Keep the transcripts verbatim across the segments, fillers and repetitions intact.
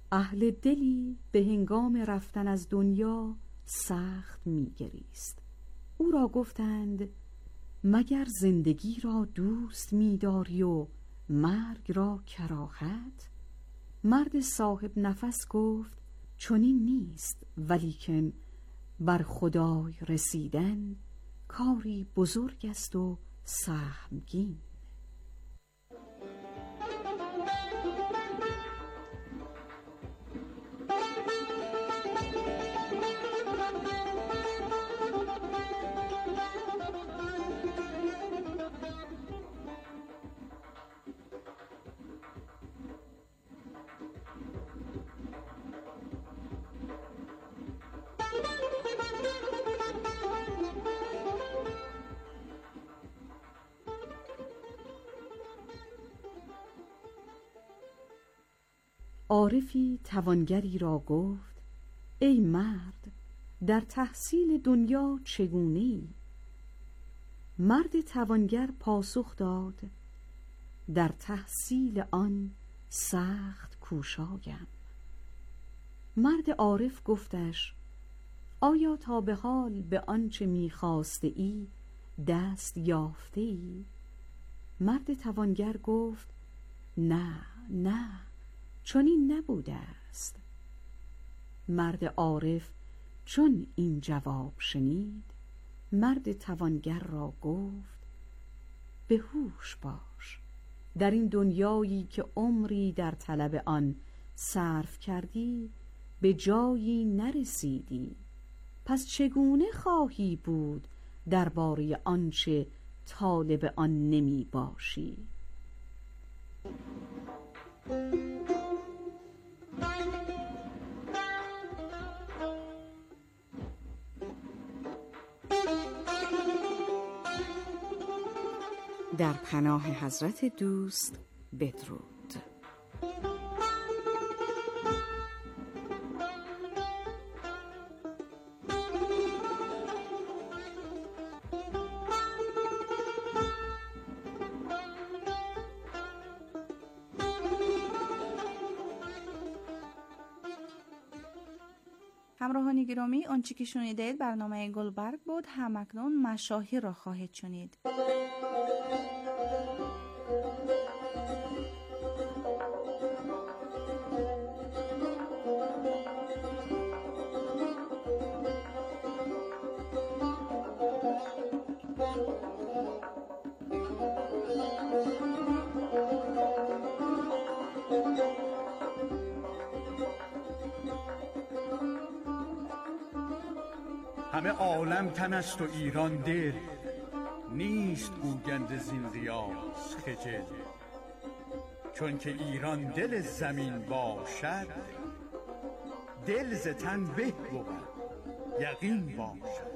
اهل دلی به هنگام رفتن از دنیا سخت می‌گریست. او را گفتند مگر زندگی را دوست می‌داری و مرگ را کراهت؟ مرد صاحب نفس گفت چنین نیست، ولیکن بر خدای رسیدن کاری بزرگ است و سهمگین. عارفی توانگری را گفت ای مرد، در تحصیل دنیا چگونه‌ای؟ مرد توانگر پاسخ داد در تحصیل آن سخت کوشایم. مرد عارف گفتش آیا تا به حال به آنچه می‌خواسته ای دست یافته ای؟ مرد توانگر گفت نه نه، چنین نبوده است. مرد عارف چون این جواب شنید، مرد توانگر را گفت به هوش باش، در این دنیایی که عمری در طلب آن صرف کردی به جایی نرسیدی، پس چگونه خواهی بود درباره آنچه طالب آن نمی باشی؟ در پناه حضرت دوست بدرود. همراهان گرامی، آنچه که شنیدید برنامه گلبرگ بود. همکنون مشاهیر را خواهید شنید. همه عالم تن است و ایران دل، نیست گوگند زین ریاض خجل. چون که ایران دل زمین باشد، دل ز تن به بود یقین باشد.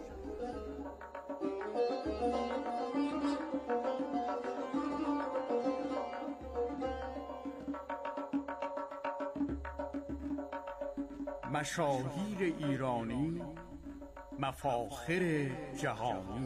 مشاهیر ایرانی، مفاخر جهانی.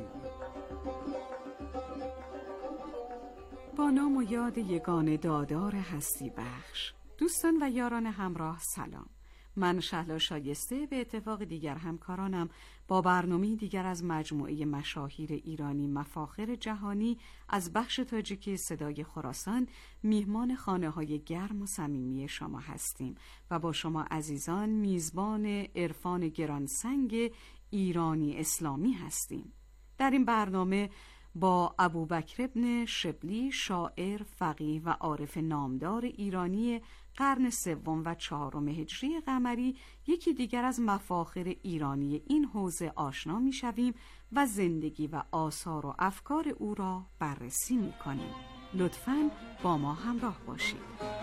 با نام و یاد یگانه دادار هستی بخش، دوستان و یاران همراه سلام. من شهلا شایسته به اتفاق دیگر همکارانم با برنامه دیگر از مجموعه مشاهیر ایرانی مفاخر جهانی از بخش تاجیکی صدای خراسان میهمان خانه های گرم و صمیمی شما هستیم و با شما عزیزان میزبان عرفان گرانسنگ ایرانی اسلامی هستیم. در این برنامه با ابوبکر ابن شبلی، شاعر، فقیه و عارف نامدار ایرانی قرن سوم و چهارم هجری قمری یکی دیگر از مفاخر ایرانی این حوزه آشنا می‌شویم و زندگی و آثار و افکار او را بررسی می‌کنیم. لطفاً با ما همراه باشید.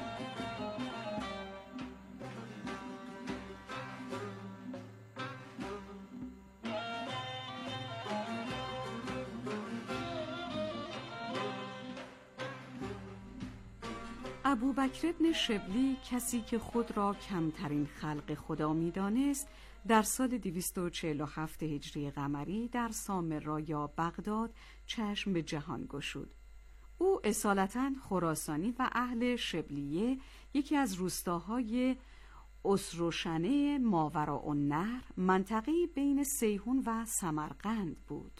ابوبکر ابن شبلی، کسی که خود را کمترین خلق خدا می‌دانست، در سال دویست و چهل و هفت هجری قمری در سامرا یا بغداد چشم به جهان گشود. او اصالتاً خراسانی و اهل شبلیه، یکی از روستاهای اسروشنه ماوراءالنهر منطقه‌ای بین سیحون و سمرقند بود.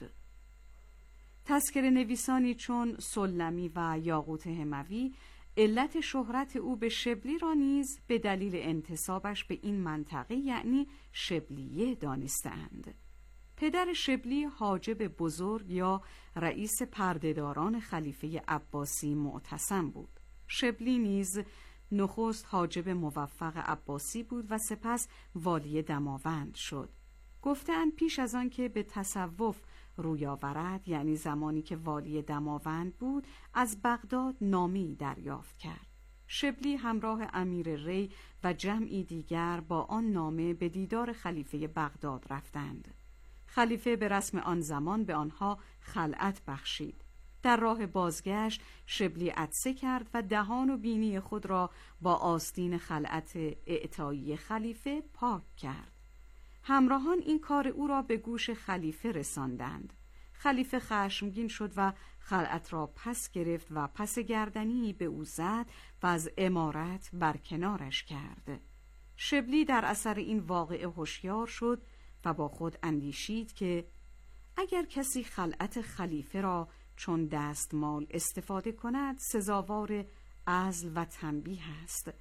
تذکره نویسانی چون سلمی و یاقوت هموی علت شهرت او به شبلی را نیز به دلیل انتسابش به این منطقه یعنی شبلیه دانستند. پدر شبلی حاجب بزرگ یا رئیس پردهداران خلیفه عباسی معتصم بود. شبلی نیز نخست حاجب موفق عباسی بود و سپس والی دماوند شد. گفتند پیش از آن که به تصوف روی آورد، یعنی زمانی که والی دماوند بود، از بغداد نامه‌ای دریافت کرد. شبلی همراه امیر ری و جمعی دیگر با آن نامه به دیدار خلیفه بغداد رفتند. خلیفه به رسم آن زمان به آنها خلعت بخشید. در راه بازگشت شبلی عطسه کرد و دهان و بینی خود را با آستین خلعت اعطایی خلیفه پاک کرد. همراهان این کار او را به گوش خلیفه رساندند. خلیفه خشمگین شد و خلعت را پس گرفت و پس گردنی به او زد و از امارت برکنارش کرد. شبلی در اثر این واقعه هوشیار شد و با خود اندیشید که اگر کسی خلعت خلیفه را چون دستمال استفاده کند سزاوار عزل و تنبیه است،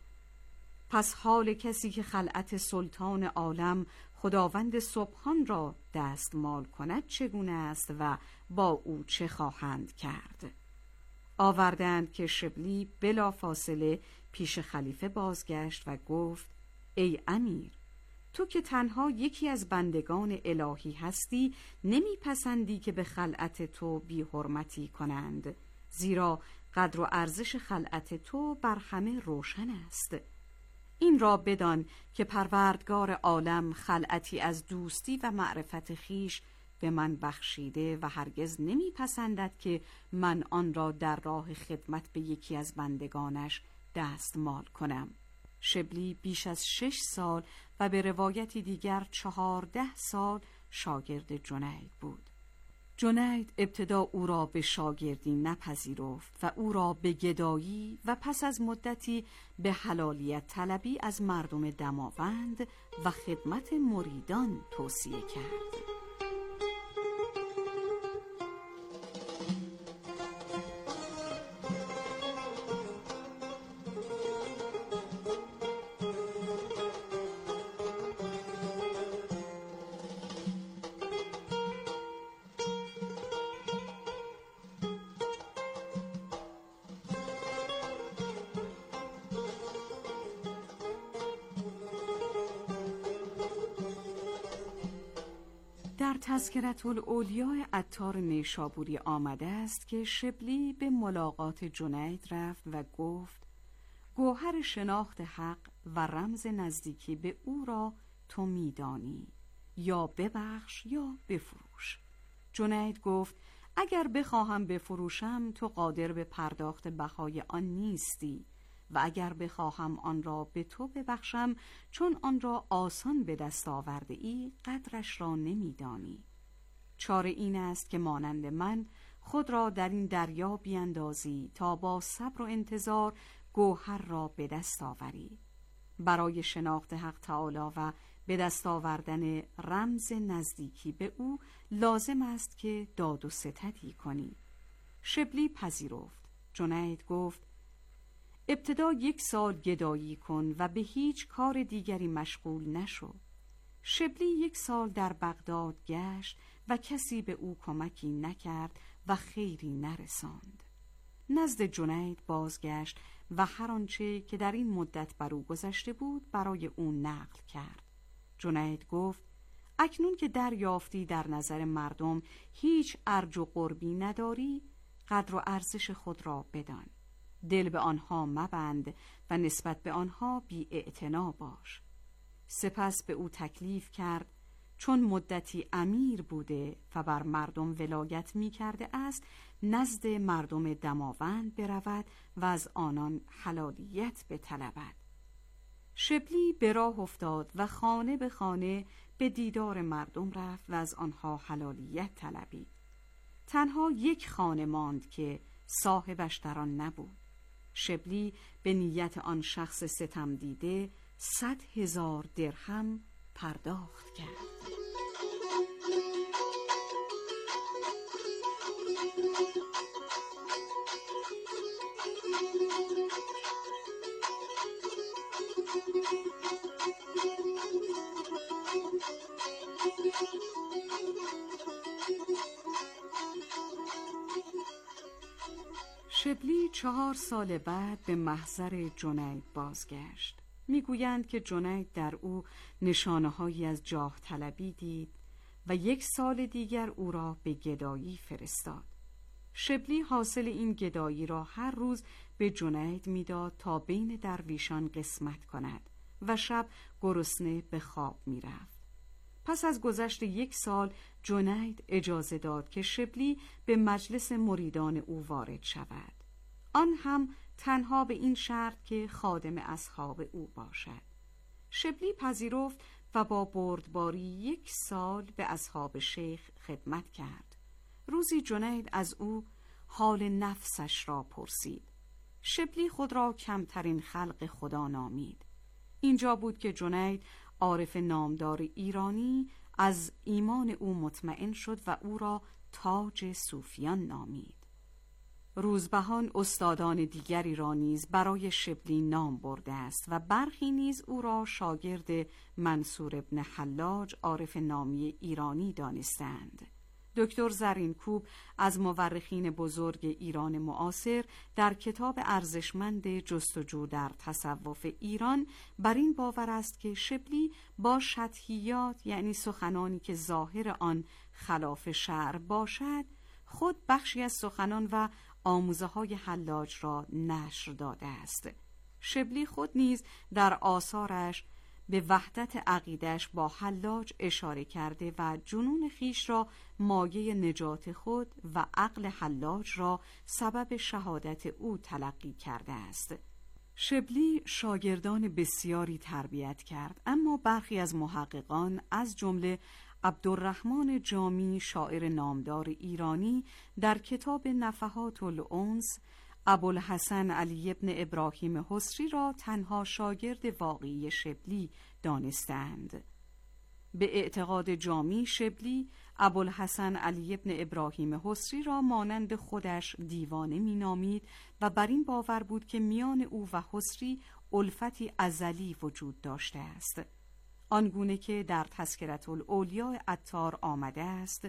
پس حال کسی که خلعت سلطان عالم خداوند سبحان را دستمال کند چگونه است و با او چه خواهند کرد؟ آوردند که شبلی بلا فاصله پیش خلیفه بازگشت و گفت ای امیر، تو که تنها یکی از بندگان الهی هستی نمیپسندی که به خلعت تو بی حرمتی کنند، زیرا قدر و ارزش خلعت تو بر همه روشن است. این را بدان که پروردگار عالم خلعتی از دوستی و معرفت خیش به من بخشیده و هرگز نمیپسندد که من آن را در راه خدمت به یکی از بندگانش دستمال کنم. شبلی بیش از شش سال و به روایتی دیگر چهارده سال شاگرد جنید بود. جنید ابتدا او را به شاگردی نپذیرفت و او را به گدایی و پس از مدتی به حلالیت طلبی از مردم دماوند و خدمت مریدان توصیه کرد. در تذکرة الاولیاء عطار نیشابوری آمده است که شبلی به ملاقات جنید رفت و گفت گوهر شناخت حق و رمز نزدیکی به او را تو میدانی، یا ببخش یا بفروش. جنید گفت اگر بخواهم بفروشم تو قادر به پرداخت بهای آن نیستی و اگر بخواهم آن را به تو ببخشم چون آن را آسان به دست آورده ای قدرش را نمیدانی. چاره این است که مانند من خود را در این دریا بیندازی تا با صبر و انتظار گوهر را به دست آوری. برای شناخت حق تعالی و به دست آوردن رمز نزدیکی به او لازم است که داد و ستدی کنی. شبلی پذیرفت. جنید گفت ابتدا یک سال گدایی کن و به هیچ کار دیگری مشغول نشو. شبلی یک سال در بغداد گشت و کسی به او کمکی نکرد و خیری نرساند. نزد جنید بازگشت و هر آنچه که در این مدت بر او گذشته بود برای او نقل کرد. جنید گفت اکنون که دریافتی در نظر مردم هیچ ارج و قربی نداری، قدر و ارزش خود را بدان. دل به آنها مبند و نسبت به آنها بی اعتنا باش. سپس به او تکلیف کرد چون مدتی امیر بوده و بر مردم ولایت می کرده است نزد مردم دماوند برود و از آنان حلالیت بطلبد. شبلی به راه افتاد و خانه به خانه به دیدار مردم رفت و از آنها حلالیت طلبید. تنها یک خانه ماند که صاحبش در آن نبود. شبلی به نیت آن شخص ستم دیده صد هزار درهم پرداخت کرد. شبلی چهار سال بعد به محضر جنید بازگشت. میگویند که جنید در او نشانه‌هایی از جاه طلبی دید و یک سال دیگر او را به گدایی فرستاد. شبلی حاصل این گدایی را هر روز به جنید میداد تا بین درویشان قسمت کند و شب گرسنه به خواب میرفت. پس از گذشت یک سال جنید اجازه داد که شبلی به مجلس مریدان او وارد شود، آن هم تنها به این شرط که خادم اصحاب او باشد. شبلی پذیرفت و با بردباری یک سال به اصحاب شیخ خدمت کرد. روزی جنید از او حال نفسش را پرسید. شبلی خود را کمترین خلق خدا نامید. اینجا بود که جنید عارف نامدار ایرانی از ایمان او مطمئن شد و او را تاج صوفیان نامید. روزبهان استادان دیگری را نیز برای شبلی نام برده است و برخی نیز او را شاگرد منصور ابن حلاج عارف نامی ایرانی دانستند. دکتر زرینکوب از مورخین بزرگ ایران معاصر در کتاب ارزشمند جستجو در تصوف ایران بر این باور است که شبلی با شطحیات، یعنی سخنانی که ظاهر آن خلاف شرع باشد، خود بخشی از سخنان و آموزه های حلاج را نشر داده است. شبلی خود نیز در آثارش به وحدت عقیده‌اش با حلاج اشاره کرده و جنون خیش را مایه نجات خود و عقل حلاج را سبب شهادت او تلقی کرده است. شبلی شاگردان بسیاری تربیت کرد، اما برخی از محققان از جمله عبدالرحمن جامی شاعر نامدار ایرانی در کتاب نفحات الانس ابوالحسن علی ابن ابراهیم حصری را تنها شاگرد واقعی شبلی دانستند. به اعتقاد جامی شبلی ابوالحسن علی ابن ابراهیم حصری را مانند خودش دیوانه می نامید و بر این باور بود که میان او و حصری الفتی ازلی وجود داشته است، آنگونه که در تذکرة الاولیاء عطار آمده است: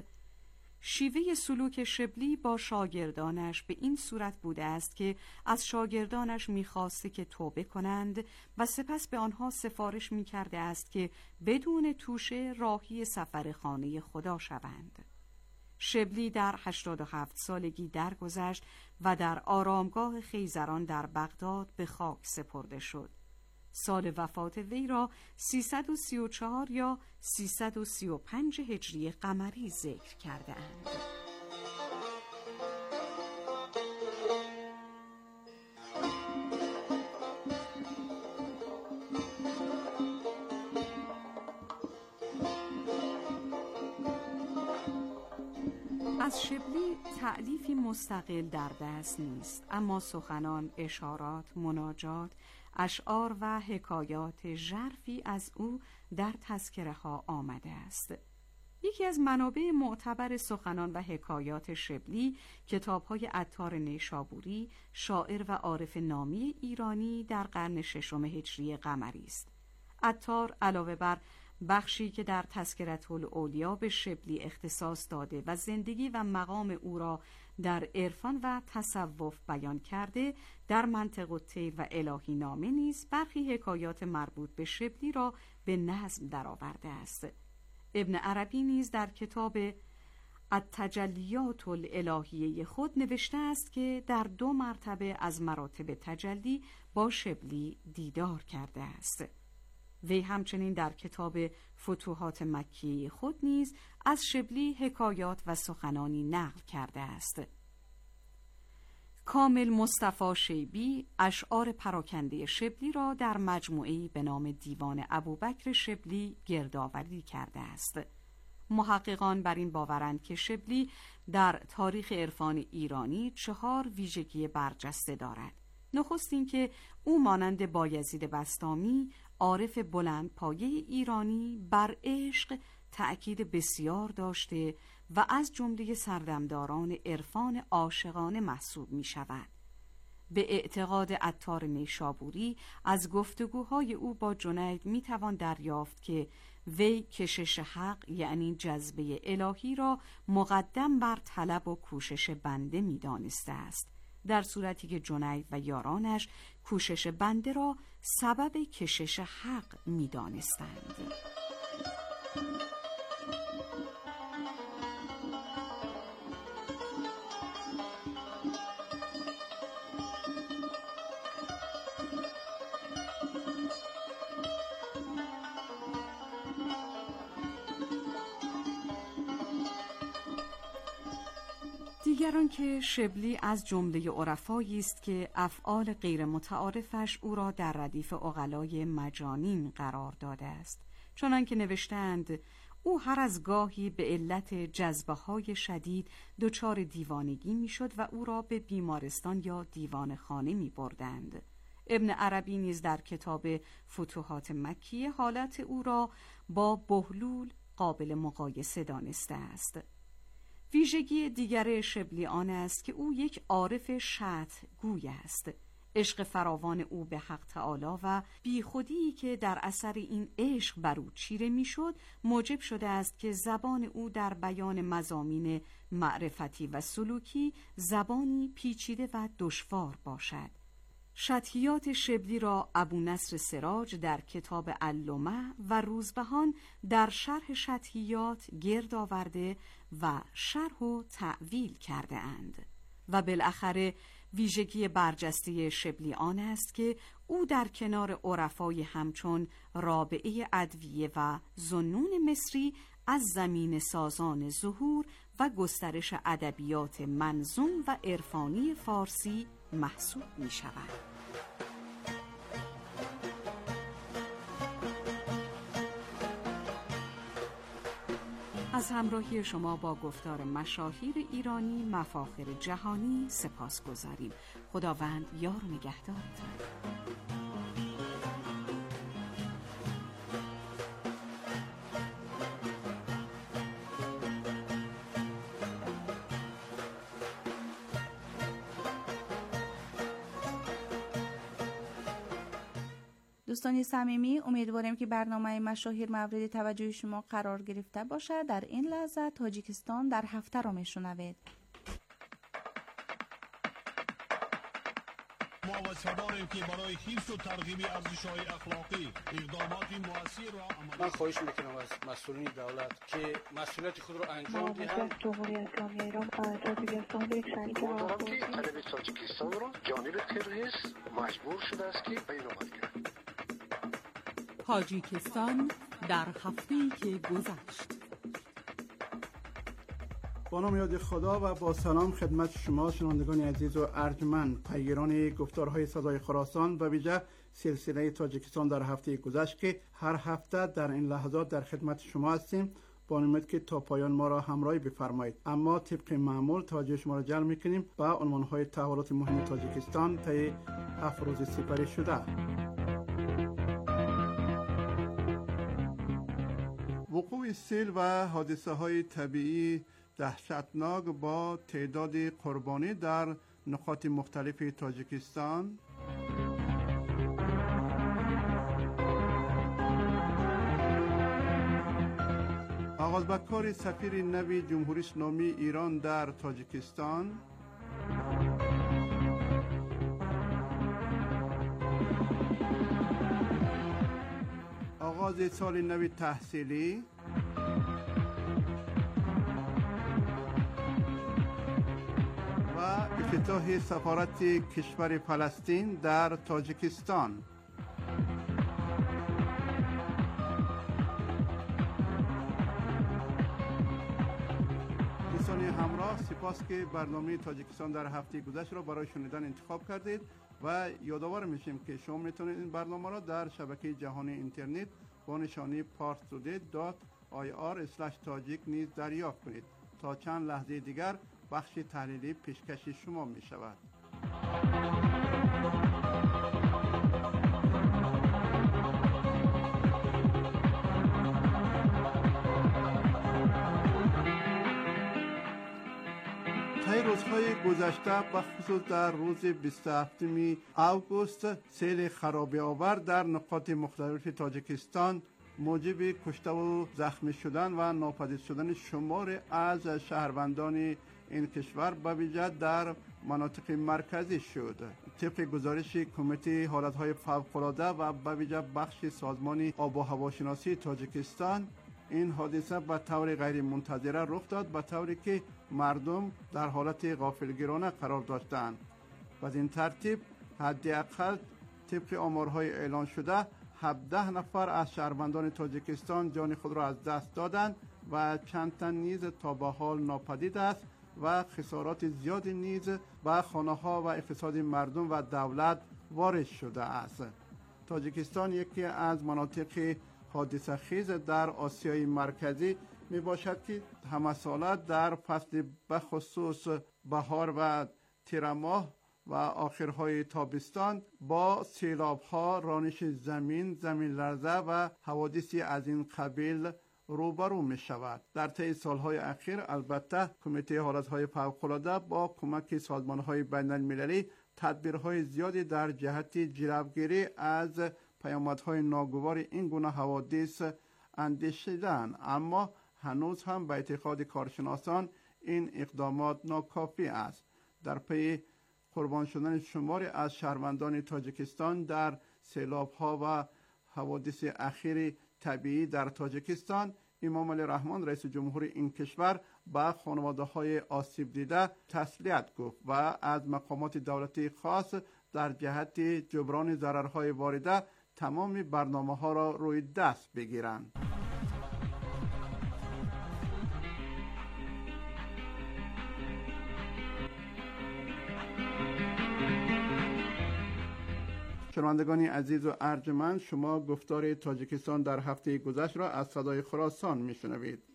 شیوه سلوک شبلی با شاگردانش به این صورت بوده است که از شاگردانش می‌خواسته که توبه کنند و سپس به آنها سفارش می‌کرده است که بدون توشه راهی سفر خانه خدا شوند. شبلی در هشتاد و هفت سالگی درگذشت و در آرامگاه خیزران در بغداد به خاک سپرده شد. سال وفات وی را سیصد و سی و چهار یا سیصد و سی و پنج هجری قمری ذکر کرده اند. از شبلی تألیفی مستقل در دست نیست، اما سخنان، اشارات، مناجات، اشعار و حکایات ژرفی از او در تذکره ها آمده است. یکی از منابع معتبر سخنان و حکایات شبلی کتاب‌های عطار نیشابوری، شاعر و عارف نامی ایرانی در قرن ششم هجری قمری است. عطار علاوه بر بخشی که در تذکرة الاولیاء به شبلی اختصاص داده و زندگی و مقام او را در عرفان و تصوف بیان کرده، در منطق الطیر و الهی نامه نیز برخی حکایات مربوط به شبلی را به نظم درآورده است. ابن عربی نیز در کتاب التجلیات الالهیه خود نوشته است که در دو مرتبه از مراتب تجلی با شبلی دیدار کرده است. وی همچنین در کتاب فتوحات مکی خود نیز از شبلی حکایات و سخنانی نقل کرده است. کامل مصطفی شیبی اشعار پراکنده شبلی را در مجموعه‌ای به نام دیوان ابوبکر شبلی گردآوری کرده است. محققان بر این باورند که شبلی در تاریخ عرفان ایرانی چهار ویژگی برجسته دارد. نخست این که او مانند بایزید بسطامی عارف بلند پایه ایرانی بر عشق تأکید بسیار داشته و از جمله سردمداران عرفان عاشقانه محسوب می شود. به اعتقاد عطار نیشابوری از گفتگوهای او با جنید می توان دریافت که وی کشش حق یعنی جذبه الهی را مقدم بر طلب و کوشش بنده می دانسته است، در صورتی که جنید و یارانش کوشش بنده را سبب کشش حق می دانستند. دیگران که شبلی از جمله عرفایی است که افعال غیر متعارفش او را در ردیف عقلای مجانین قرار داده است، چنان که نوشتند او هر از گاهی به علت جذبه های شدید دچار دیوانگی می شد و او را به بیمارستان یا دیوان خانه می بردند. ابن عربی نیز در کتاب فتوحات مکیه حالت او را با بهلول قابل مقایسه دانسته است. ویژگی دیگر شبلی آن است که او یک عارف شطح گوی است. عشق فراوان او به حق تعالی و بیخودی که در اثر این عشق بر او چیره میشد موجب شده است که زبان او در بیان مضامین معرفتی و سلوکی زبانی پیچیده و دشوار باشد. شطحیات شبلی را ابو نصر سراج در کتاب اللمع و روزبهان در شرح شطحیات گرد آورده و شرح و تعویل کرده اند و بالاخره ویژگی برجسته شبلی آن است که او در کنار عرفای همچون رابعه ادویه و ذوالنون مصری از زمین سازان ظهور و گسترش ادبیات منظوم و عرفانی فارسی محسوب می شود. از همراهی شما با گفتار مشاهیر ایرانی مفاخر جهانی سپاسگزاریم. خداوند یار و نگهدارتان. دوستان صمیمی، امیدواریم که برنامه مشاهیر مورد توجه شما قرار گرفته باشد. در این لحظه تاجیکستان در هفته را میشنوید. ما وظیفه‌داریم که برای حفظ و ترغیب ارزش‌های اخلاقی اقدامات مؤثر را عملی من خواهش میکنم از مسئولین دولت که مسئولیت خود را انجام دهند. جمهوری اسلامی ایران تاجیکستان به یک شریک که طلب تاجیکستان را جانب قرقیز مجبور شده است که بیرون کند. تاجیکستان در هفته‌ای که گذشت. با نام یاد خدا و با سلام خدمت شما شنوندگان عزیز و ارجمند، پیگیران گفتارهای صدای خراسان و ویژه سلسله تاجیکستان در هفته گذشت که هر هفته در این لحظات در خدمت شما هستیم، با امید که تا پایان ما را همراهی بفرمایید. اما طبق معمول توجه شما را جلب می‌کنیم به عنوان‌های تحولات مهم تاجیکستان طی هفت روز سپری شده. وقوع سیل و حادثه های طبیعی دهشتناک با تعداد قربانی در نقاط مختلف تاجیکستان، آغاز به کار سفیر نوی جمهوری اسلامی ایران در تاجیکستان، آغاز سال نوی تحصیلی، و افتتاح سفارت کشور فلسطین در تاجیکستان. دوستان همراه، سپاس که برنامه تاجیکستان در هفته گذشته را برای شنیدن انتخاب کردید و یادآور میشیم که شما میتونید این برنامه را در شبکه جهانی اینترنت با نشانی پارستودی دات آی آر اسلش تاجیک نیز دریافت کنید. تا چند لحظه دیگر بخش تحلیلی پیشکش شما می شود. طی روزهای گذشته بخصوص در روز بیست و هفتم اوگوست سیل خرابی آور در نقاط مختلف تاجیکستان موجب کشته و زخمی شدن و ناپدید شدن شمار از شهروندان این کشور به ویژه در مناطق مرکزی شد. طبق گزارش کمیته حالتهای فوق‌العاده و به ویژه بخش سازمان آب و هواشناسی تاجیکستان، این حادثه به طور غیر منتظره رخ داد، به طوری که مردم در حالت غافلگیرانه قرار داشتند و از این ترتیب حداقل طبق آمارهای اعلان شده هفده نفر از شهروندان تاجیکستان جان خود را از دست دادند و چند تن نیز تا به حال ناپدید است و خسارات زیادی نیز به خانه ها و اقتصاد مردم و دولت وارد شده است. تاجیکستان یکی از مناطق حادثه خیز در آسیای مرکزی می باشد که همه ساله در فصل بخصوص بهار و تیر ماه و آخرهای تابستان با سیلاب ها، رانش زمین، زمین لرزه و حوادثی از این قبیل روبرو می شود. در طی سالهای اخیر البته کمیته حالتهای فوق‌العاده با کمک سازمانهای بین المللی تدبیرهای زیادی در جهت جلوگیری از پیامدهای ناگوار این گونه حوادث اندیشیدند، اما هنوز هم به اعتقاد کارشناسان این اقدامات ناکافی است. در پی قربان شدن شماری از شهروندان تاجیکستان در سیلاب‌ها و حوادث اخیر طبیعی در تاجیکستان، امام علی رحمان رئیس جمهور این کشور به خانواده‌های آسیب دیده تسلیت گفت و از مقامات دولتی خاص در جهت جبران ضررهای وارده تمام برنامه‌ها را روی دست بگیرند. شنوندگان عزیز و ارجمند، شما گفتار تاجیکستان در هفته گذشته را از صدای خراسان میشنوید.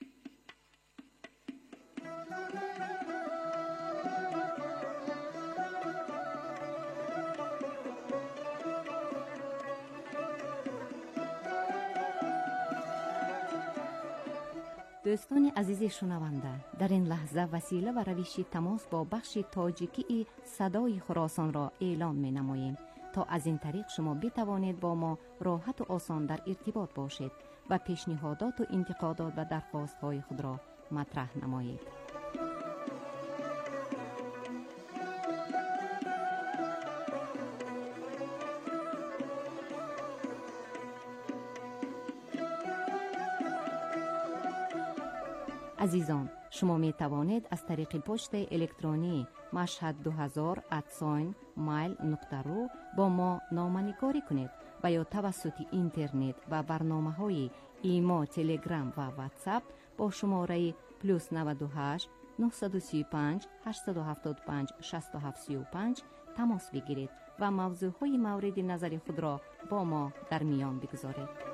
دوستان عزیز شنونده، در این لحظه وسیله و روش تماس با بخش تاجیکی صدای خراسان را اعلام می نماییم تا از این طریق شما بتوانید با ما راحت و آسان در ارتباط باشید و پیشنهادات و انتقادات و درخواست های خود را مطرح نمایید. عزیزان، شما می توانید از طریق پست الکترونی مشهد دو هزار ات مایل نقطه رو با ما نامه‌نگاری کنید و یا توسط اینترنت و برنامه های ایما، تلگرام و واتساپ با شماره پلوس نود و هشت نه سه پنج هشت هفت پنج شش هفت سه پنج تماس بگیرید و موضوع های مورد نظر خود را با ما در میان بگذارید.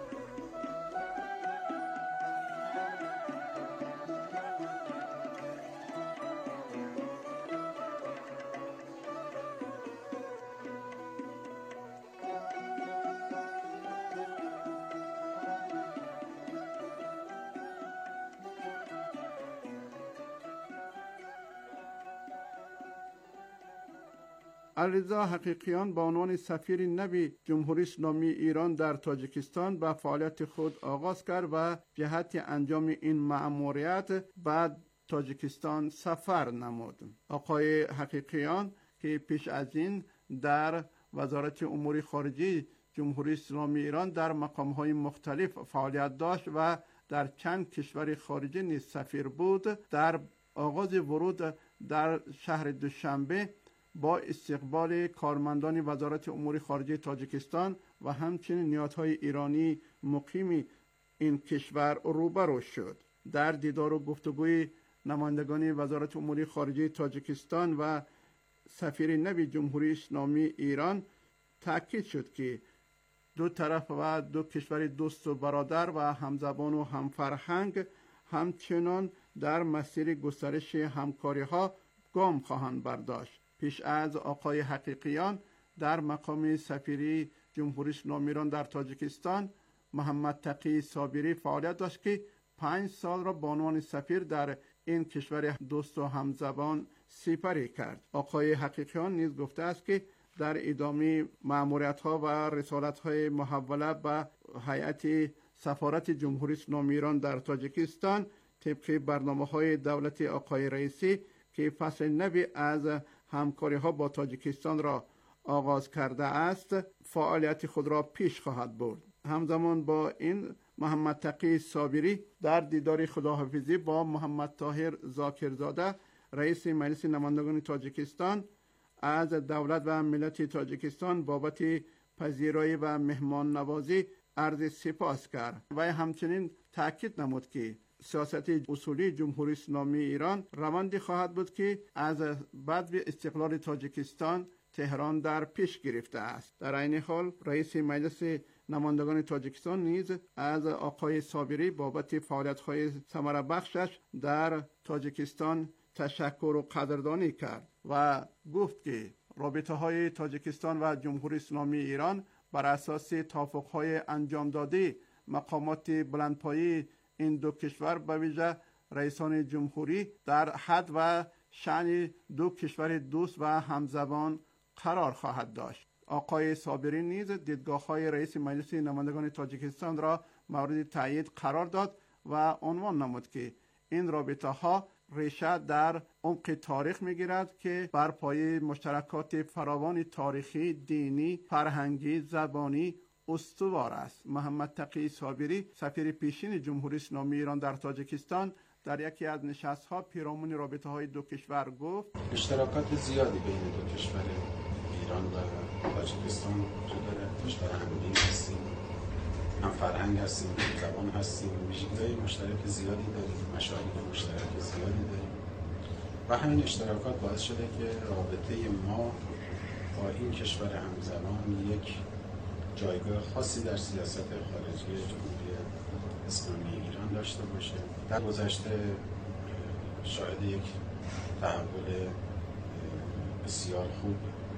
علیرضا حقیقیان به عنوان سفیر نو جمهوری اسلامی ایران در تاجیکستان به فعالیت خود آغاز کرد و جهت انجام این مأموریت بعد تاجیکستان سفر نمود. آقای حقیقیان که پیش از این در وزارت امور خارجه جمهوری اسلامی ایران در مقام‌های مختلف فعالیت داشت و در چند کشور خارجی نیز سفیر بود، در آغاز ورود در شهر دوشنبه با استقبال کارمندان وزارت امور خارجه تاجیکستان و همچنین نیازهای ایرانی مقیم این کشور روبرو شد. در دیدار و گفتگوی نمایندگان وزارت امور خارجه تاجیکستان و سفیر نو جمهوری اسلامی ایران تاکید شد که دو طرف و دو کشور دوست و برادر و همزبان و همفرهنگ همچنان در مسیر گسترش همکاری ها گام خواهند برداشت. پیش از آقای حقیقیان در مقام سفیری جمهوری اسلامی ایران در تاجیکستان، محمد تقی صابری فعالیت داشت که پنج سال را به عنوان سفیر در این کشور دوست و همزبان سپری کرد. آقای حقیقیان نیز گفته است که در ادامه مأموریت‌ها و رسالت‌های محوله به هیئت سفارت جمهوری اسلامی ایران در تاجیکستان طبق برنامه‌های دولت آقای رئیسی که فصل نوی از همکاری‌ها با تاجیکستان را آغاز کرده است فعالیت خود را پیش خواهد برد. همزمان با این محمد تقی صابری در دیدار خداحافظی با محمد طاهر ذاکرزاده رئیس مجلس نمایندگان تاجیکستان از دولت و ملت تاجیکستان بابت پذیرایی و مهمان نوازی عرض سپاس کرد و همچنین تاکید نمود که سیاست اصولی جمهوری اسلامی ایران روندی خواهد بود که از بعد استقلال تاجیکستان تهران در پیش گرفته است. در این حال رئیس مجلس نمایندگان تاجیکستان نیز از آقای صابری بابت فعالیت‌های ثمره بخشش در تاجیکستان تشکر و قدردانی کرد و گفت که رابطه‌های تاجیکستان و جمهوری اسلامی ایران بر اساس توافق‌های انجام داده مقامات بلندپایه این دو کشور به ویژه رئیسان جمهوری در حد و شأن دو کشور دوست و همزبان قرار خواهد داشت. آقای صابری نیز دیدگاه‌های رئیس مجلس نمایندگان تاجیکستان را مورد تایید قرار داد و عنوان نمود که این رابطه‌ها ریشه در عمق تاریخ می‌گیرد که بر پایه مشترکات فراوان تاریخی، دینی، فرهنگی، زبانی استوار است. محمد تقی صابری سفیر پیشین جمهوری اسلامی ایران در تاجیکستان در یکی از نشست‌ها پیرامون رابطه‌های دو کشور گفت اشتراکات زیادی بین دو کشور ایران و تاجیکستان وجود دارد. کشور همدین هستیم، هم فرهنگ هستیم، هم زبان هستیم، ویژگی‌های مشترک زیادی داریم، مشاهد مشترک زیادی داریم و همین اشتراکات باعث شده که رابطه ما با این کشور همزبان یک جایگاه خاصی در سیاست خارجی جمهوری اسلامی ایران داشته باشه. در گذشته شاهد یک تحول بسیار خوب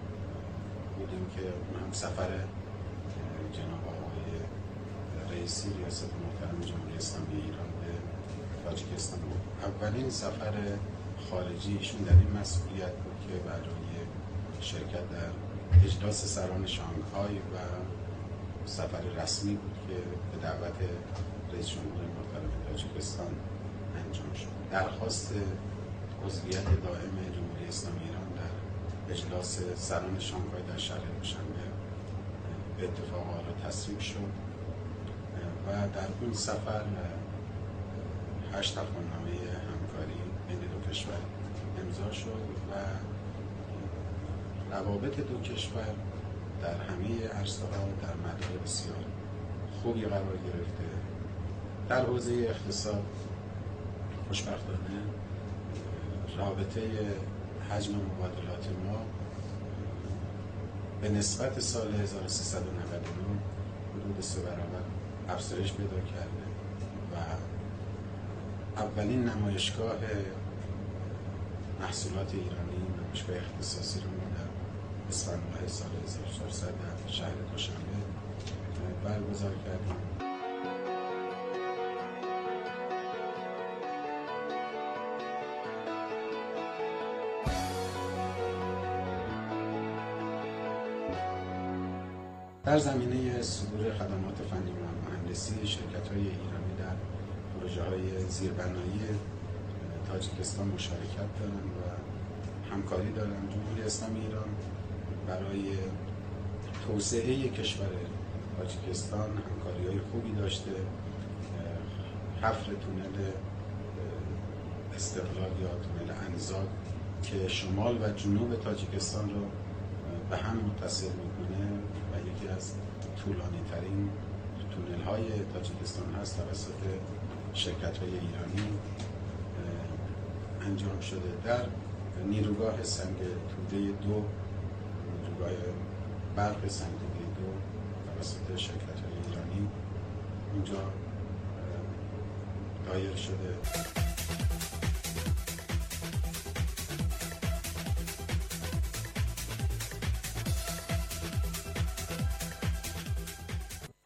بودیم که هم سفر جناب آقای رئیسی ریاست محترم جمهوری اسلامی ایران به تاجیکستان بود. اولین سفر خارجی ایشون در این مسئولیت بود که برای شرکت در اجلاس سران شانگهای و سفر رسمی بود که به دعوت رئیس جمهور محترم تاجیکستان انجام شد. درخواست عضویت دائم جمهوری اسلامی ایران در اجلاس سران شانگهای در شهر دوشنبه به اتفاق آن تصویب شد و در اون سفر هشت تفاهم‌نامه همکاری بین دو کشور امضا شد و روابط دو کشور در همه عرصه‌ها در مدار بسیار خوبی قرار گرفته. در حوزه اقتصاد خوشبختانه رابطه حجم مبادلات ما به نسبت سال هزار و سیصد و نود و نه حدود سه برابر افزایش پیدا کرده و اولین نمایشگاه محصولات ایرانی، نمایشگاه اختصاصی رو ما در اسفند ماه سال هزار و چهارصد در شهر دوشنبه برگزار کردیم. در زمینه صدور خدمات فنی و مهندسی شرکت‌های ایرانی در پروژه‌های زیربنایی تاجیکستان مشارکت دارند و همکاری دارند. جمهوری اسلامی ایران برای توسعه کشور تاجیکستان همکاری‌های خوبی داشته. حفر تونل استقلال یا تونل انزاد که شمال و جنوب تاجیکستان رو به هم متصل میکنه و یکی از طولانی ترین تونل های تاجیکستان هست توسط شرکت های ایرانی انجام شده. در نیروگاه سنگ توده دو، نیروگاه برق سنگ توده دو توسط شرکت های ایرانی اینجا دایر شده.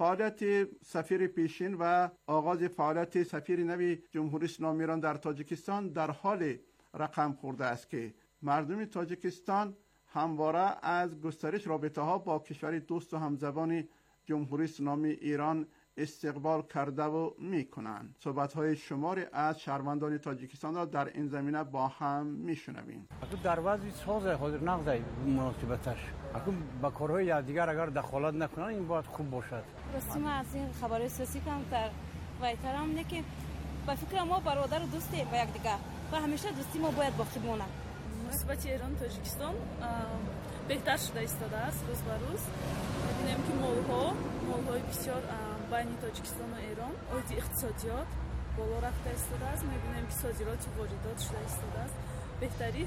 فعالیت سفیر پیشین و آغاز فعالیت سفیر نوی جمهوری اسلامی ایران در تاجیکستان در حال رقم خورده است که مردم تاجیکستان همواره از گسترش رابطه ها با کشور دوست و همزبان جمهوری اسلامی ایران استقبال کرده و می کنند. صحبت های شماری از شهروندان تاجیکستان را در این زمینه با هم می شنویم. در وضعی سازه حاضر نقضه مناسبتش اکنون با کارهای دیگر اگر دخالت نکنن این باید خوب باشد. راستی ما از این خبرهای سیاسی کمتر وایتر هم نه که با فکر ما برادر و دوستی با یک دیگر و همیشه دوستی ما باید باقی بمونه. مناسبت ایران تاجیکستان بهتر شده ایستاده است روز به روز. می‌بینیم که مول‌ها مول‌های بسیار بین تاجیکستان و ایران اوج اقتصادیات بالا رفته ایستاده است. می‌بینیم که صادرات و واردات شده ایستاده است. بهتری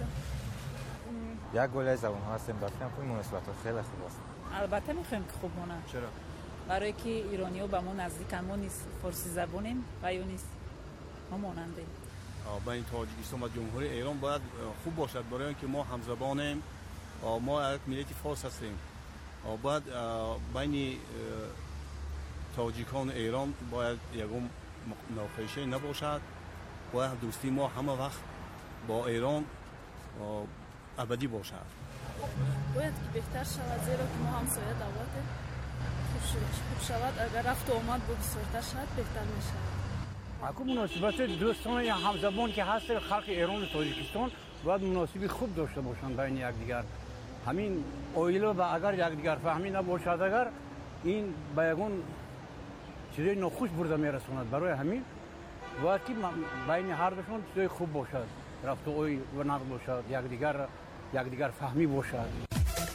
یک گله زبان ها هستیم با فکر کنم مناسبت خیلی خوب است. البته می‌خوایم که خوب مونه. چرا؟ برای که ایرانی‌ها به ما نزدیک ما نیست، فارسی زبانیم و یا نیست. ما ماننده بین تاجیکستان و جمهوری ایران باید خوب باشد برای اینکه ما همزبانیم. ما یک ملت فارس هستیم. باید بین تاجیکان و ایران باید یکم مناقشه نباشد. باید دوستی ما همه وقت با ایران ابدی باشد. باید که بهتر شود زیرا که ما همسایه دولت خوب شود. اگر رفت و آمد با بسیارتر شد بهتر میشود. اگه مناسبت دوستان یا همزبان که هست خلق ایران و تاجیکستان باید مناسبی خوب داشته باشند بین یکدیگر. همین اویلو و اگر یکدیگر فهمی نباشد اگر این به یگون چیزای ناخوش برده میرسوند. برای همین باید که بین هر دوشون چیزای خوب باشد، رفت و اوی و نقل باشد، یکدیگر یکدیگر فهمی باشد.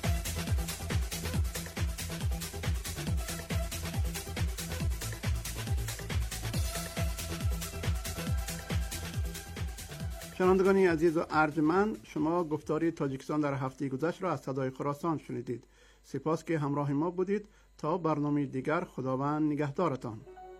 شنوندگان عزیز و ارجمند، شما گفتاری تاجیکستان در هفته گذشته را از صدای خراسان شنیدید. سپاس که همراه ما بودید. تا برنامه دیگر خداوند نگهدارتان.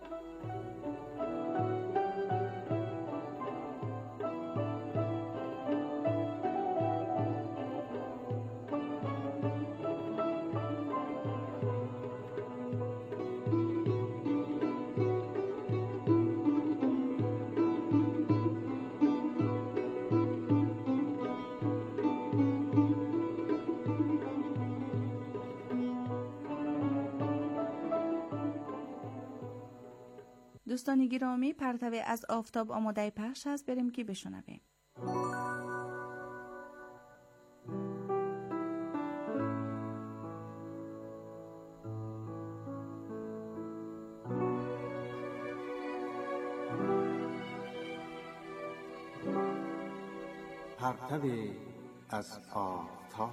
دوستان گرامی، پرتو از آفتاب آماده پخش است. بریم که بشنویم. پرتو از آفتاب.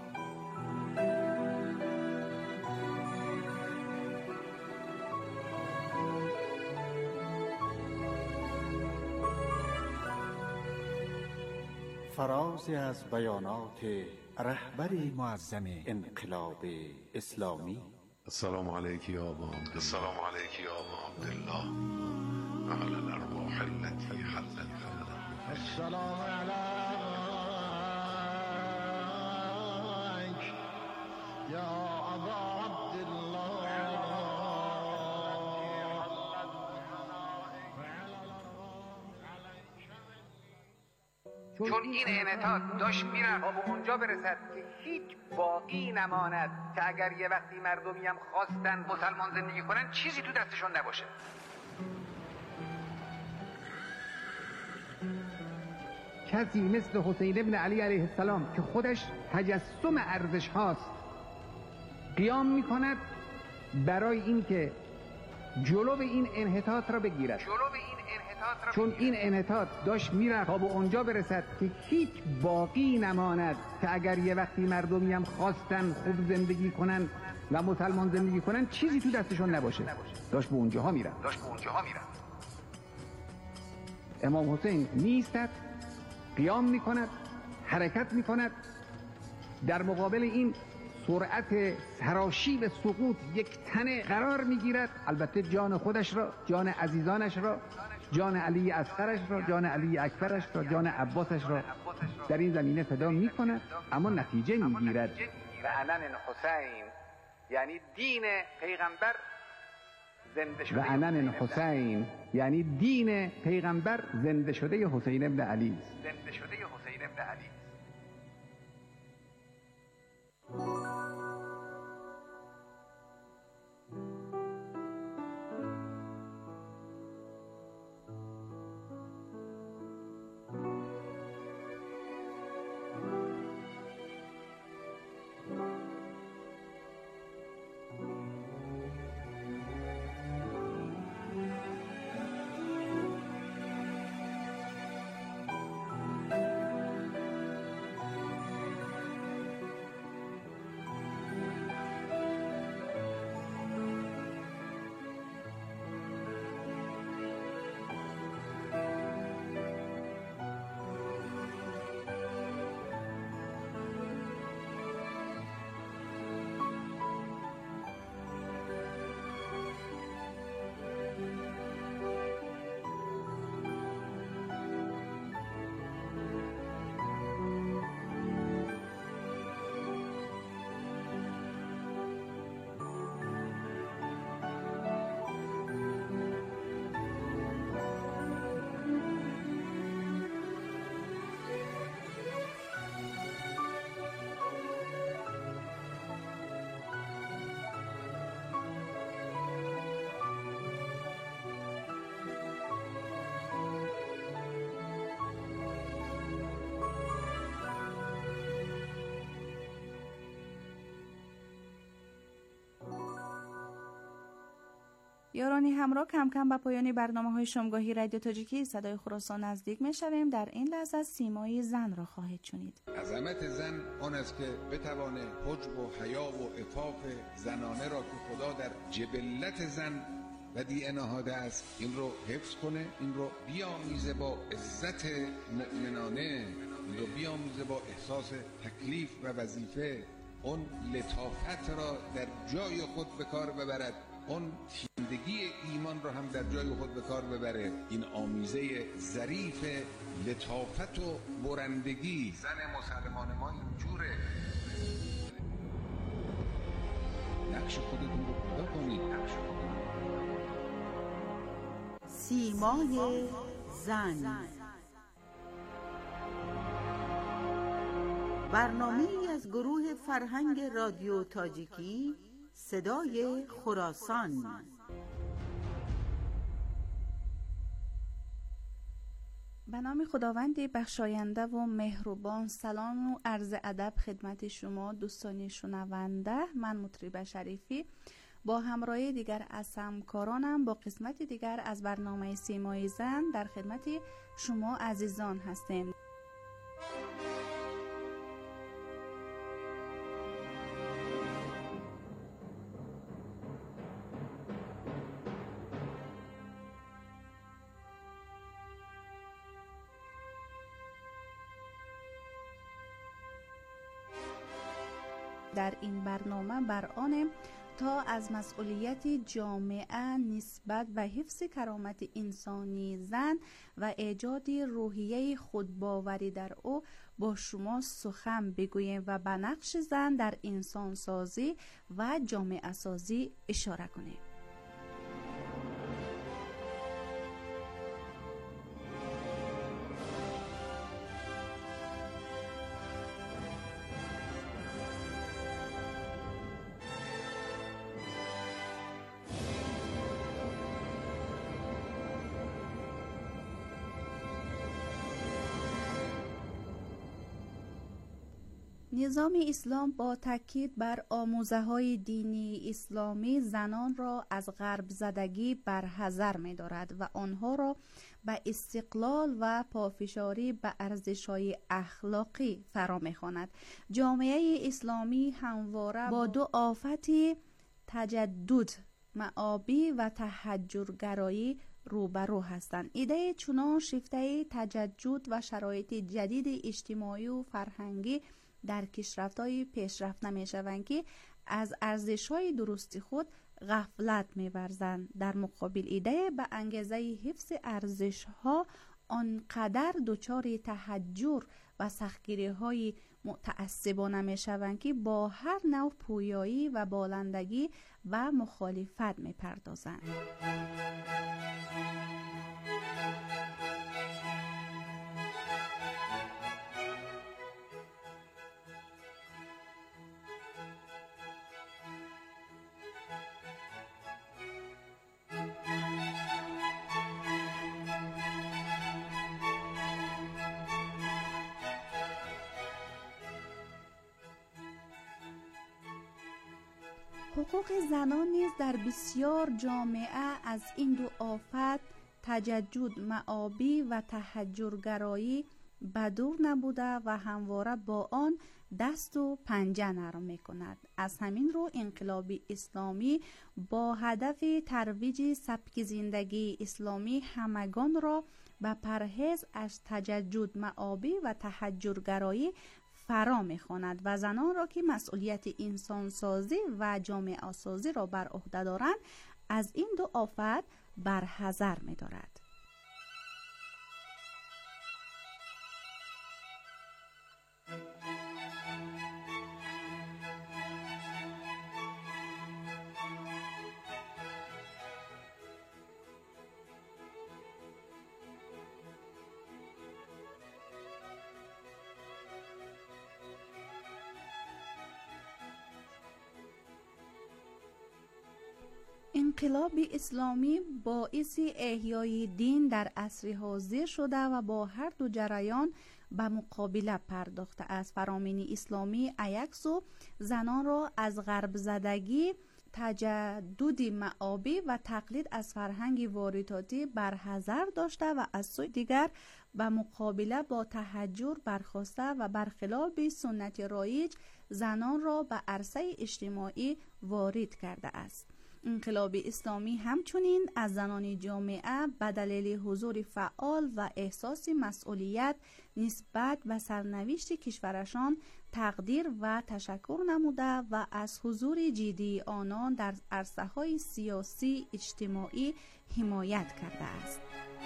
فرازی از بیانات رهبر معظم انقلاب اسلامی. السلام علیک یا ابا عبدالله. السلام علیک یا ابا عبدالله وعلى الارواح التي حلت. السلام علیک یا ابا عبدالله. چون این انعطاف داشت میرفت تا به اونجا برسد که هیچ باقی نماند که اگر یه وقتی مردمی هم خواستن مسلمان زندگی کنن چیزی تو دستشون نباشه. کسی مثل حسین ابن علی علیه السلام که خودش تجسم ارزش هاست قیام میکند برای اینکه جلو این انحطاط را بگیرد. جلو این چون این انحطاط داشت میرفت تا به اونجا برسد که هیچ باقی نماند که اگر یه وقتی مردمی هم خواستن خوب زندگی کنن و مسلمان زندگی کنن چیزی تو دستشون نباشه. داشت به اونجاها میرفت. داشت به اونجاها میرفت. امام حسین میایستد، قیام میکند، حرکت میکند، در مقابل این سرعت سراشیب سقوط یک تنه قرار میگیرد. البته جان خودش را، جان عزیزانش را، جان علی اصغرش را، جان علی اکبرش را، جان عباسش را در این زمینه فدا میکند، اما نتیجه میگیرد. و انن حسین یعنی دین پیغمبر و انا من حسین، یعنی دین پیغمبر زنده شده حسین ابن علی است. زنده شده حسین ابن علی. یارانی همراه، کم کم به پایان برنامه های شامگاهی رادیو تاجیکی صدای خراسان نزدیک می شویم. در این لحظه سیمای زن را خواهید شنید. عظمت زن آن است که بتوانه حجب و حیا و عفاف زنانه را که خدا در جبلت زن ودیعه نهاده است این رو حفظ کنه، این رو بیامیزه با عزت مؤمنانه، این رو بیامیزه با احساس تکلیف و وظیفه، اون لطافت را در جای خود به کار ببرد، اون تیندگی ایمان را هم در جای خود به کار ببره. این آمیزه ظریف لطافت و برندگی زن مسلمان ما اینجوره. نقش خودتون رو پیدا کنید. نقش خودتون. سیمای زن، برنامه‌ای از گروه فرهنگ رادیو تاجیکی صدای خراسان. به نام خداوند بخشاینده و مهربان، سلام و عرض ادب خدمت شما دوستان شنونده. من مطرب شریفی با همراهی دیگر از همکارانم با قسمت دیگر از برنامه سیمای زن در خدمت شما عزیزان هستیم. در این برنامه بر آنیم تا از مسئولیت جامعه نسبت به حفظ کرامت انسانی زن و ایجاد روحیه خودباوری در او با شما سخن بگوییم و به نقش زن در انسان سازی و جامعه سازی اشاره کنیم. نظام اسلام با تاکید بر آموزه‌های دینی اسلامی زنان را از غرب زدگی برحذر می‌دارد و آنها را به استقلال و پافشاری به ارزش‌های اخلاقی فرا می‌خواند. جامعه اسلامی همواره با دو آفت تجدد، معابی و تحجرگرایی روبرو هستند. ایده چنان شیفته تجدد و شرایط جدید اجتماعی و فرهنگی در کشورهای پیشرفت نمی‌شوند که از ارزش‌های درست خود غفلت می‌ورزند. در مقابل ایده به انگیزه حفظ ارزش‌ها آنقدر دچار تحجر و سختگیری‌های متعصبانه می شوند که با هر نوع پویایی و بالندگی و مخالفت می پردازند. حقوق زنان نیز در بسیار جامعه از این دو آفت تجدد معابی و تحجرگرایی بدور نبوده و همواره با آن دست و پنجه نرم می کند. از همین رو انقلاب اسلامی با هدف ترویج سبک زندگی اسلامی همگان را به پرهیز از تجدد معابی و تحجرگرایی فرا می‌خواند و زنان را که مسئولیت انسانسازی و جامعه سازی را بر عهده دارند از این دو آفت برحذر می‌دارد. انقلاب اسلامی باعث احیای دین در عصر حاضر شده و با هر دو جریان به مقابله پرداخته است. فرامین اسلامی ایکسو زنان را از غرب زدگی، تجدد معابی و تقلید از فرهنگ وارداتی برحذر داشته و از سوی دیگر به مقابله با تحجر برخاسته و برخلاف سنت رایج زنان را به عرصه اجتماعی وارد کرده است. انقلاب اسلامی همچنین از زنان جامعه به دلیل حضور فعال و احساس مسئولیت نسبت به سرنوشت کشورشان تقدیر و تشکر نموده و از حضور جدی آنان در عرصه‌های سیاسی اجتماعی حمایت کرده است.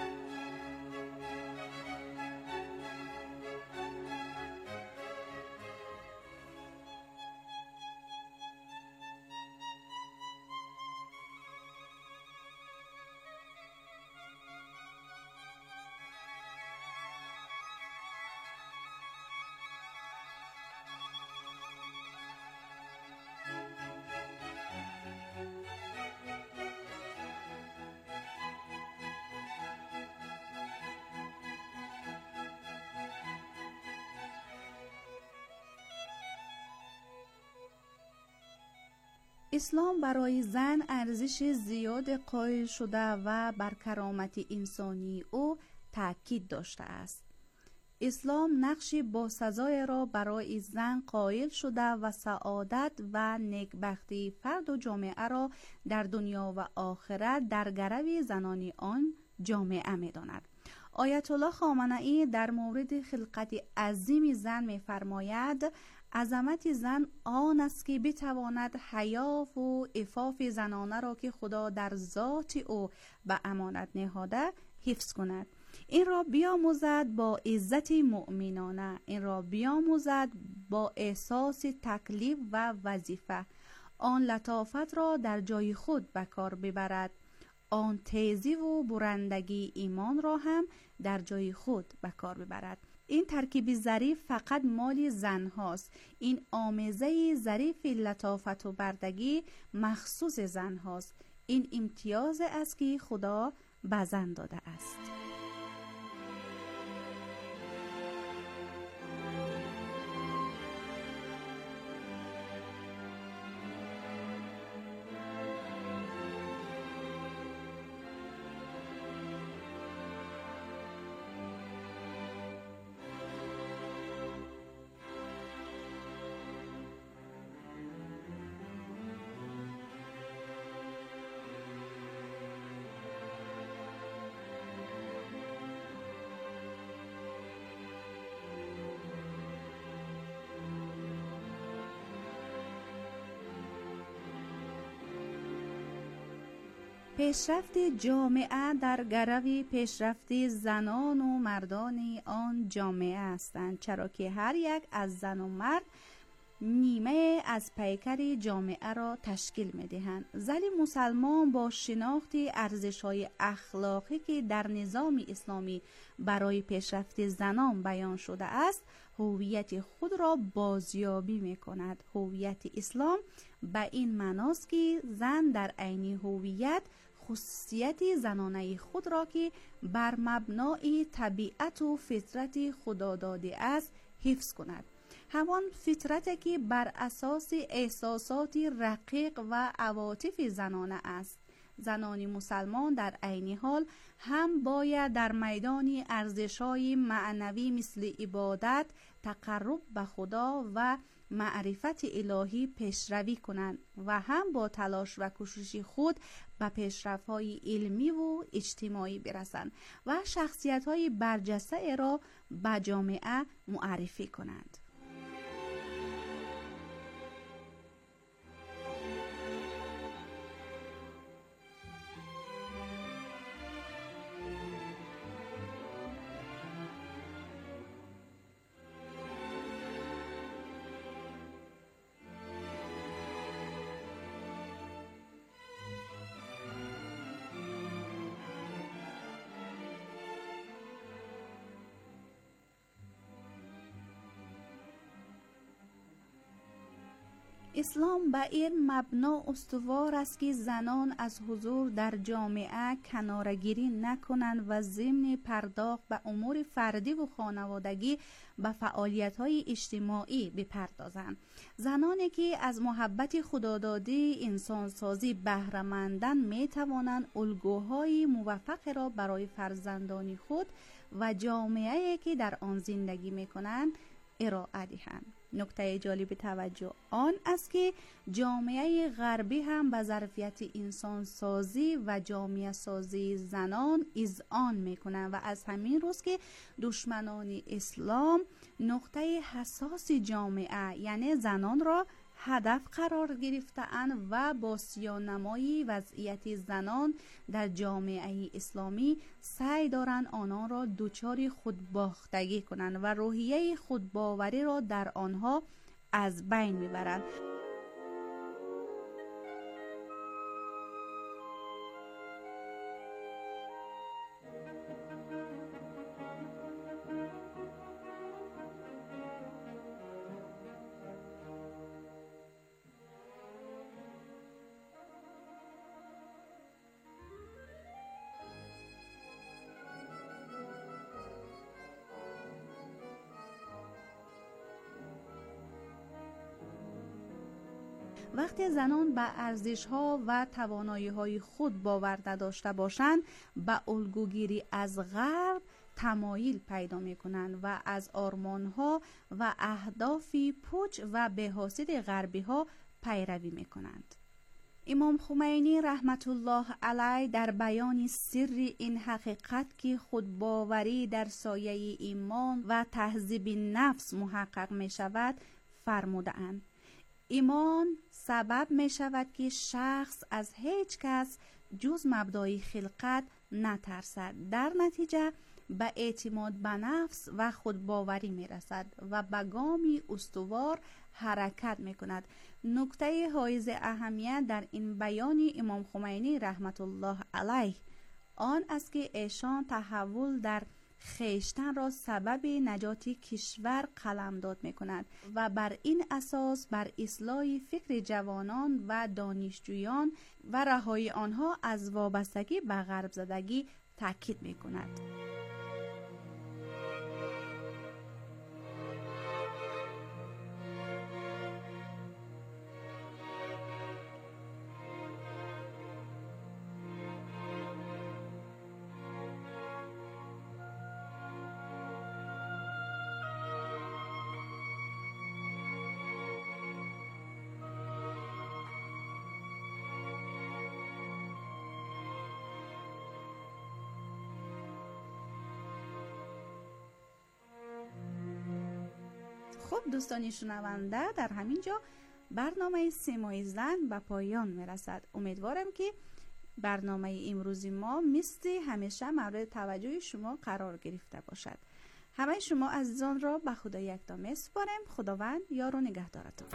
اسلام برای زن ارزش زیاد قائل شده و بر کرامت انسانی او تاکید داشته است. اسلام نقش باسزای را برای زن قائل شده و سعادت و نیکبختی فرد و جامعه را در دنیا و آخرت در گرو زنان آن جامعه می داند. آیت الله خامنه‌ای در مورد خلقت عظیم زن می فرماید عظمت زن آن است که بتواند حیا و عفاف زنانه را که خدا در ذات او به امانت نهاده حفظ کند. این را بیاموزد با عزت مؤمنانه، این را بیاموزد با احساس تکلیف و وظیفه، آن لطافت را در جای خود به کار ببرد، آن تیزی و برندگی ایمان را هم در جای خود به کار ببرد. این ترکیب ظریف فقط مال زن هاست. این آمیزه ظریف لطافت و بردگی مخصوص زن هاست. این امتیاز است که خدا به زن داده است. پیشرفت جامعه در گرو پیشرفت زنان و مردان آن جامعه هستند، چرا که هر یک از زن و مرد نیمه از پیکر جامعه را تشکیل می دهند. زن مسلمان با شناخت ارزش‌های اخلاقی که در نظام اسلامی برای پیشرفت زنان بیان شده است، هویت خود را بازیابی می کند. هویت اسلام به این معناست که زن در عین هویت خصوصیت زنانه خود را که بر مبنای طبیعت و فطرت خدا داده است حفظ کند. همان فطرت که بر اساس احساسات رقیق و عواطف زنانه است. زنان مسلمان در عین حال هم باید در میدان ارزش‌های معنوی مثل عبادت، تقرب به خدا و معرفت الهی پیشروی کنند و هم با تلاش و کوشش خود به پیشرفت‌های علمی و اجتماعی برسند و شخصیت‌های برجسته را به جامعه معرفی کنند. اسلام به این مبنا استوار است که زنان از حضور در جامعه کناره‌گیری نکنند و ضمن پرداخت به امور فردی و خانوادگی به فعالیت‌های اجتماعی بپردازند. زنانی که از محبت خدادادی انسانسازی بهره مندند می‌توانند الگوهای موفق را برای فرزندان خود و جامعه‌ای که در آن زندگی می‌کنند ارائه دهند. نکته جالب توجه آن است که جامعه غربی هم به ظرفیت انسان سازی و جامعه سازی زنان اذعان میکنند و از همین روز که دشمنان اسلام نقطه حساس جامعه یعنی زنان را هدف قرار گرفته‌اند و با سیاه‌نمایی وضعیت زنان در جامعه اسلامی سعی دارند آنان را دچار خودباختگی کنند و روحیه خودباوری را در آنها از بین میبرند. وقتی زنان به ارزش‌ها و توانایی‌های خود باور نداشته باشند، به الگوگیری از غرب تمایل پیدا می‌کنند و از آرمان‌ها و اهداف پوچ و به‌حاصل غربی‌ها پیروی می‌کنند. امام خمینی رحمت الله علیه در بیان سر این حقیقت که خودباوری در سایه ایمان و تهذیب نفس محقق می‌شود فرموده‌اند: ایمان سبب می شود که شخص از هیچ کس جز مبدای خلقت نترسد. در نتیجه به اعتماد به نفس و خودباوری می رسد و به گامی استوار حرکت می کند. نکته حائز اهمیت در این بیان امام خمینی رحمت الله علیه آن است که ایشان تحول در خیشتن را سبب نجات کشور قلمداد می کند و بر این اساس بر اصلاح فکر جوانان و دانشجویان و رهایی آنها از وابستگی به غرب زدگی تاکید می کند. خب دوستانی شنونده، در همین جا برنامه سیمای زن به پایان میرسد. امیدوارم که برنامه امروزی ما مثل همیشه مورد توجه شما قرار گرفته باشد. همه شما عزیزان را به خدا یکتا میسپاریم. خداوند یار و نگهدارتان.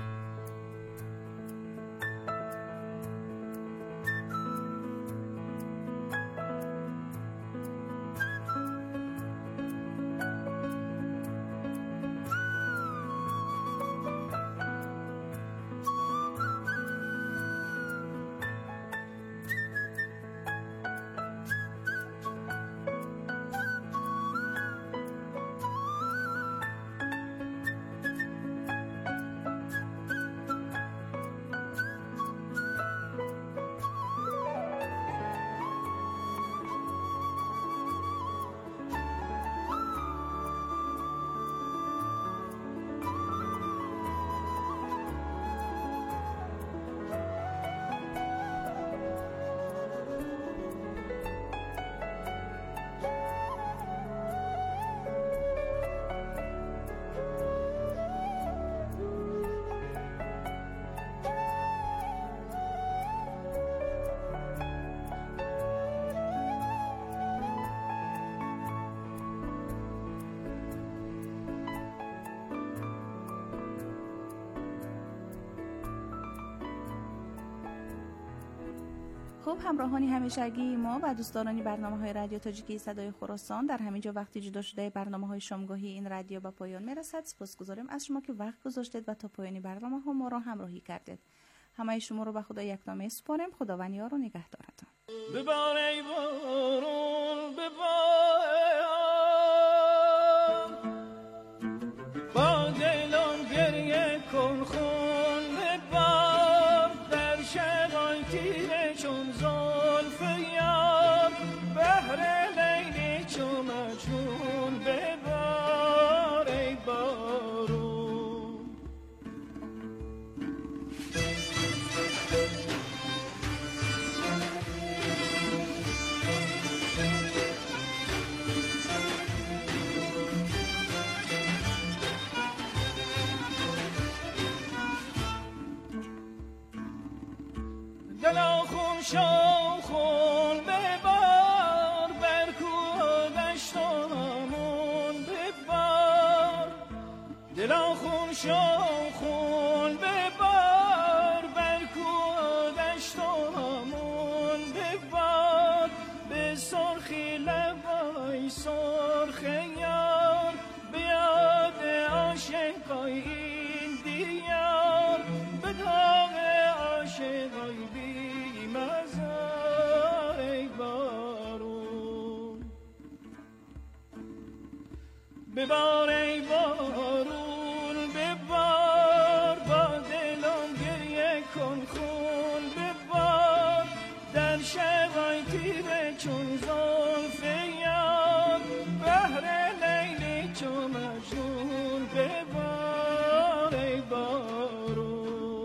خب همراهانی همیشگی ما و دوستدارانی برنامه‌های رادیو تاجیکی صدای خراسان، در همینجا وقتی جدا شده برنامه‌های شامگاهی این رادیو به پایان میرسد. سپاسگزاریم از شما که وقت گذاشتید و تا پایان برنامه‌ها ما را همراهی کردید. همه شما رو به خدا یکتا میسپاریم. خداوند یار و نگهدارتان. ببار ای بارون ببار، با دلم گریه کن خون ببار، در شبای تیره چون زلف یار، بهر لیلی چون مجنون ببار ای بارون. دلا خون شو خون ببار، بر کوه دشتامون ببار. دلا خون شو خون ببار، بر کوه دشتامون ببار. به سرخی لبای سرخ یار، بیاد عاشقای این دیار، به داغ عاشقای بی مزار ای بارون. ببار ای بارون ببار، با دلم گریه کن خون ببار، در شبای تیره چون زلف یار، بهر لیلی چون مجنون ببار ای بارون.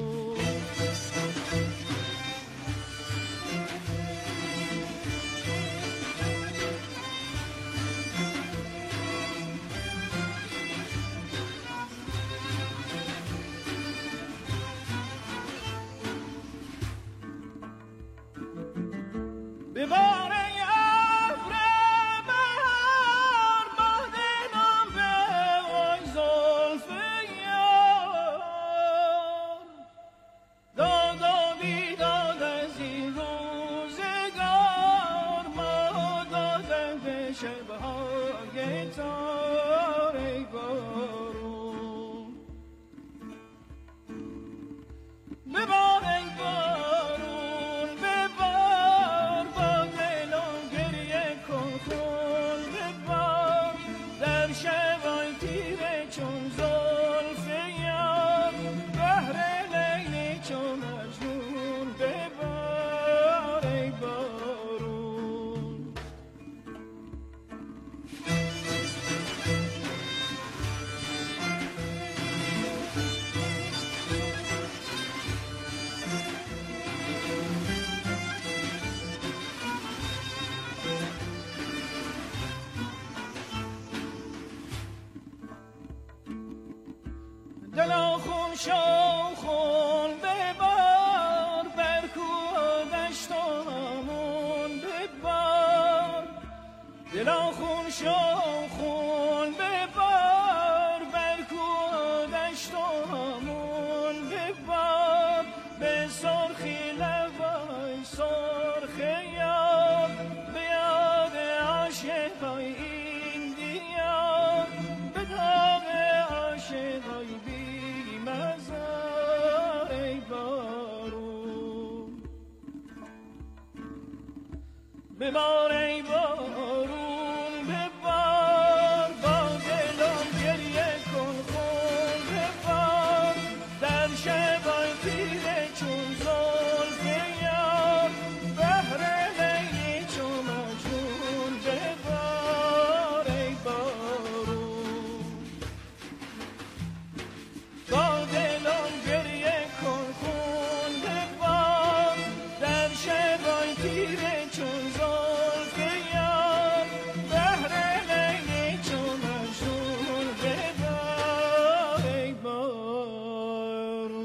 ببار ای ابر بهار، با دلم بوای زلف یار. داد و بیداد از این روزگار، ما دادن به شبهای تار ای بارون. ببار ای بارون ببار، با دلم گریه کن خون ببار، در شبای تیره چون زلف یار، بهر لیلی چون مجنون ببار ای بارون. دلا خون شو خون ببار، بر کوه دشتامون دلا خون شو خون ببار بر کودشتامون ببار به سرخی لبای سرخ یار به یاد عاشقای این دیار به داغ عاشقای بی مزار ای بارون ببار ای بارون ببار با دلم گریه کن خون ببار در شبای تیره چون زلف یار بهر لیلی چون مجنون ببار ای بارون با دلم گریه کن خون ببار در شبای تیره چون زلف یار بهر لیلی چون مجنون ببار ای بارون.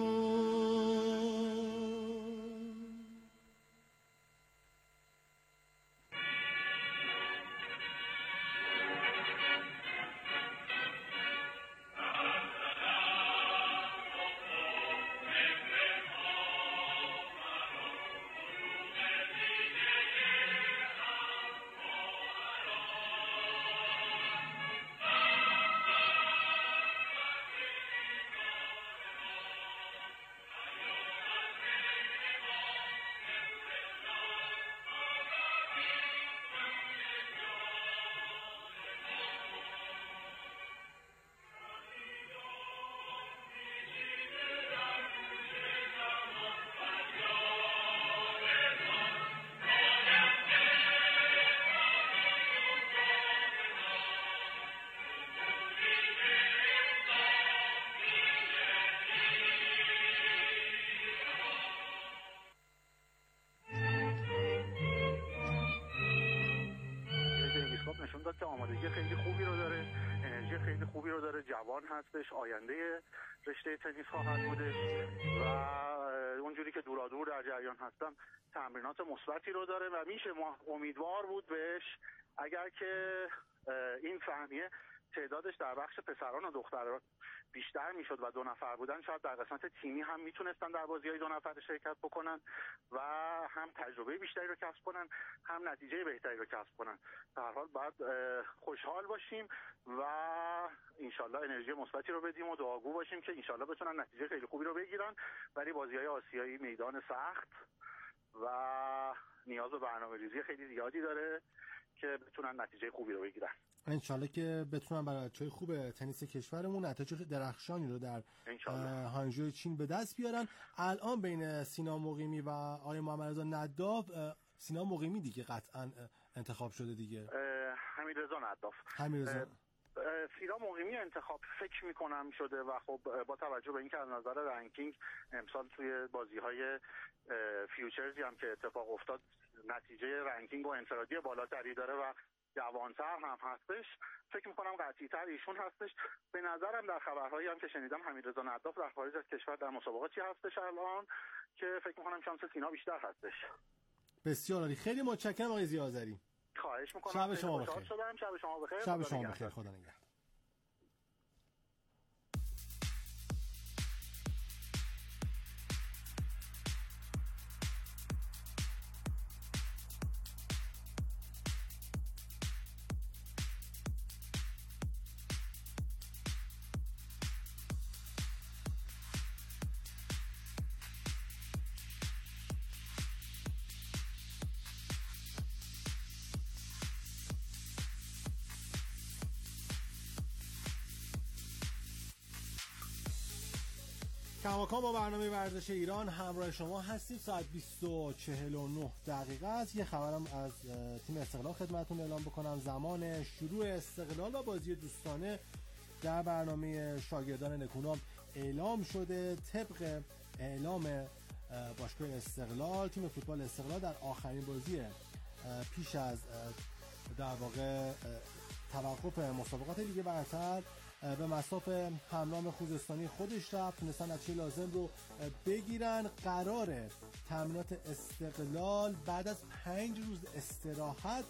نشون داد که آمادگی خیلی خوبی رو داره، انرژی خیلی خوبی رو داره، جوان هستش، آینده رشته تنیس خواهد بودش و اونجوری که دورادور در جریان هستم تمرینات مثبتی رو داره و میشه ما امیدوار بود بهش اگر که این سهمیه تعدادش در بخش پسران و دختران بیشتر میشد و دو نفر بودن، شاید در قسمت تیمی هم میتونستن در بازی‌های دو نفره شرکت بکنن و هم تجربه بیشتری رو کسب کنن هم نتیجه بهتری رو کسب کنن. در هر حال باید خوشحال باشیم و انشالله انرژی مثبتی رو بدیم و دعاگو باشیم که انشالله بتونن نتیجه خیلی خوبی رو بگیرن، ولی بازی‌های آسیایی میدان سخت و نیاز به برنامه‌ریزی خیلی زیادی داره که بتونن نتیجه خوبی رو بگیرن. انشالله که بتونن برای بچه‌های خوب تنیس کشورمون نتایج درخشانی رو در هانجوی چین به دست بیارن. الان بین سینا مقیمی و آقای محمدرضا نداف، سینا مقیمی دیگه قطعا انتخاب شده دیگه، حمیدرضا نداف حمیدرضا سینا مقیمی انتخاب فکر میکنم شده و خب با توجه به اینکه از نظر رنکینگ امسال توی بازی‌های فیوچرزی هم که اتفاق افتاد نتیجه رنکینگ و انفرادی بالاتری داره و جوانتر هم هستش، فکر میکنم قطعی‌تر ایشون هستش. به نظرم در خبرهایی هم که شنیدم حمیدرضا نداف در خارج از کشور در مسابقاتی هستش الان که فکر میکنم شانس سینا بیشتر هستش. بسیار عالی، خیلی متشکرم آقای ضیاءذری. خواهش میکنم. شب شما بخیر. شدم. شب شما بخیر. شب شما بخیر. خدا نگهدار. کماکان با برنامه ورزش ایران همراه شما هستیم. ساعت بیست و چهل و نه دقیقه است. یه خبرم از تیم استقلال خدمتتون اعلام بکنم. زمان شروع استقلال و بازی دوستانه در برنامه شاگردان نکونام اعلام شده. طبق اعلام باشگاه استقلال، تیم فوتبال استقلال در آخرین بازی پیش از در واقع توقف مسابقات لیگ برتر به مصاف همراه خوزستانی خودش رفت، تونستن نتیجه لازم رو بگیرن. قراره تمرینات استقلال بعد از پنج روز استراحت